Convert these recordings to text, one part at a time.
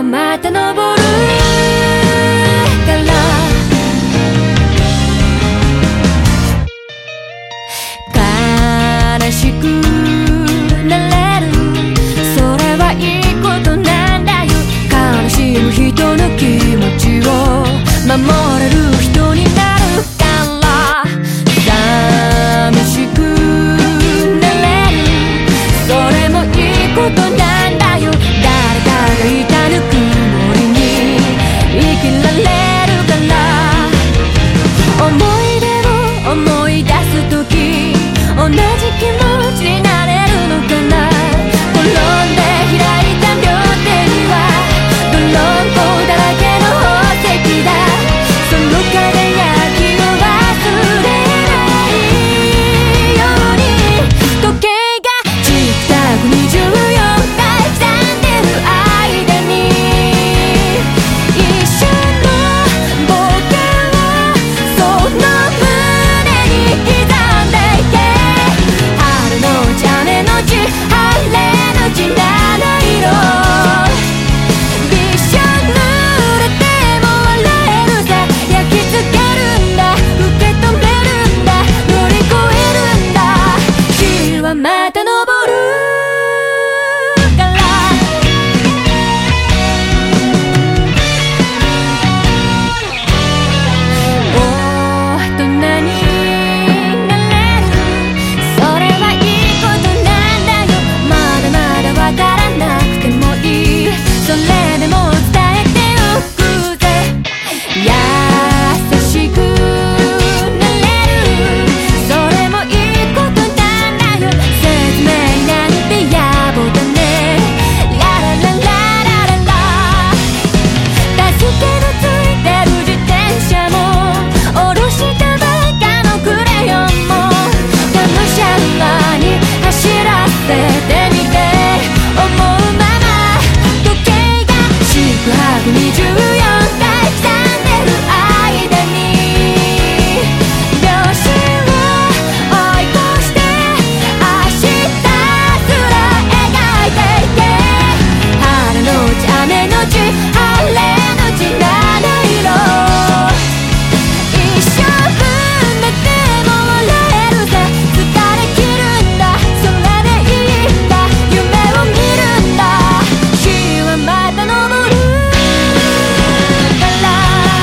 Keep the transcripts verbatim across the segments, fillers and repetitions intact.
はまた昇るから悲しくなれる、それはいいことなんだよ。悲しむ人の気持ちを守れる人になるから寂しくなれる、それもいいことなんだよ。誰かがいたぬくもりに生きられるから、思い出を思い出すとき同じ気持ちになれるのかな。転んで開いた両手には泥んこだらけの宝石だ。その輝きを忘れないように時計がチクタクにじゅうよんかい刻んでる間に一瞬の冒険をその胸に刻んでいけ。春のうち雨のち晴れのち七色、びしょ濡れても笑えるさ。焼き付けるんだ、受け止めるんだ、乗り越えるんだ。日はまた昇るから、大人になれる、それはいいことなんだよ。まだまだわからなくてもいい、それでも伝えておくぜ。優しくなれる、それもいいことなんだよ。説明なんて野暮だね。ラララララララ、助けのついてる自転車も下ろしたばっかのクレヨンもがむしゃらに走らせてみて、思うまま時計が四苦八苦にじゅうよんかい刻んでる間に秒針を追い越して明日すら描いていけ。晴れのち雨のち晴れのち七色、一生分だっても笑えるさ。疲れ切るんだ、それでいいんだ、夢を見るんだ。日はまた昇るから、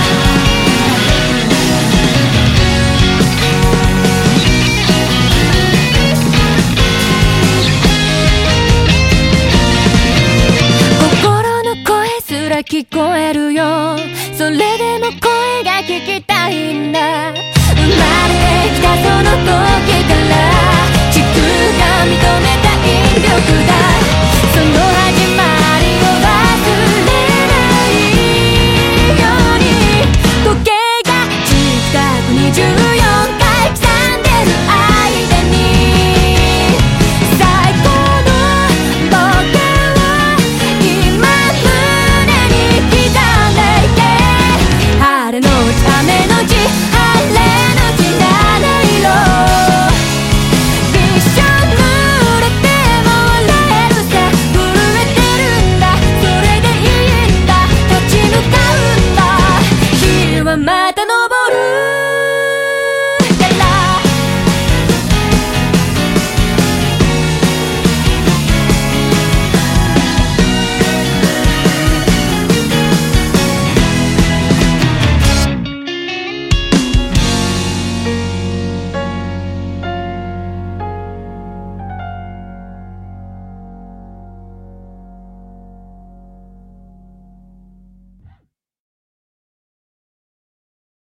心の声すら聞こえるよ。それでも声が聞きたいんだ。生まれてきたその時から